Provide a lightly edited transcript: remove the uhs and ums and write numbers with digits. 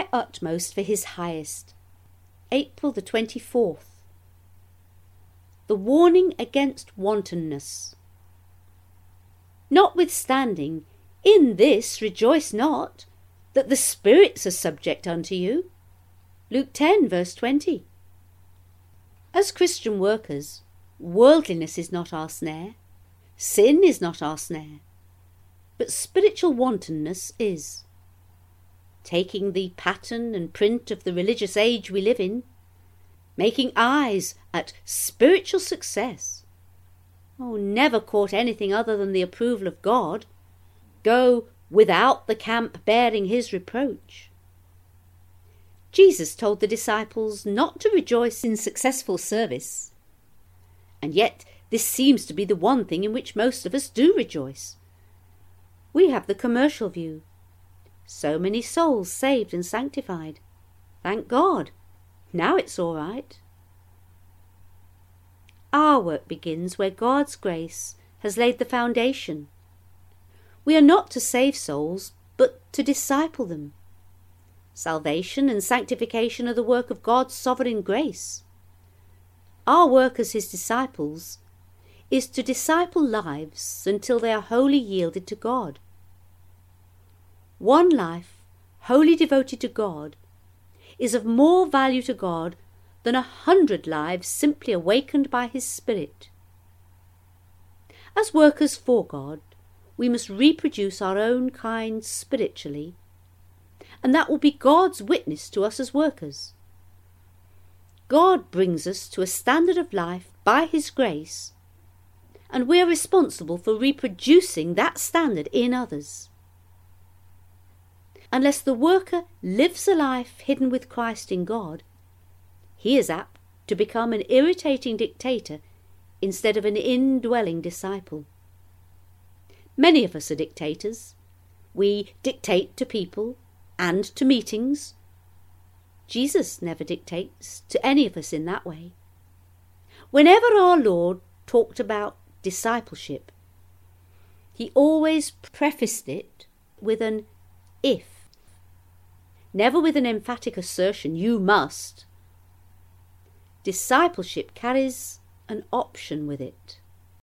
utmost for his highest. April the 24th. The warning against wantonness. Notwithstanding, in this rejoice not, that the spirits are subject unto you. Luke 10 verse 20. As Christian workers, worldliness is not our snare, sin is not our snare, but spiritual wantonness is. Taking the pattern and print of the religious age we live in, making eyes at spiritual success, never court anything other than the approval of God, go without the camp bearing his reproach. Jesus told the disciples not to rejoice in successful service, and yet this seems to be the one thing in which most of us do rejoice. We have the commercial view. So many souls saved and sanctified. Thank God. Now it's all right. Our work begins where God's grace has laid the foundation. We are not to save souls, but to disciple them. Salvation and sanctification are the work of God's sovereign grace. Our work as his disciples is to disciple lives until they are wholly yielded to God. One life wholly devoted to God is of more value to God than 100 lives simply awakened by his Spirit. As workers for God, we must reproduce our own kind spiritually, and that will be God's witness to us as workers. God brings us to a standard of life by his grace, and we are responsible for reproducing that standard in others. Unless the worker lives a life hidden with Christ in God, he is apt to become an irritating dictator instead of an indwelling disciple. Many of us are dictators. We dictate to people and to meetings. Jesus never dictates to any of us in that way. Whenever our Lord talked about discipleship, he always prefaced it with an if, never with an emphatic assertion, you must. Discipleship carries an option with it.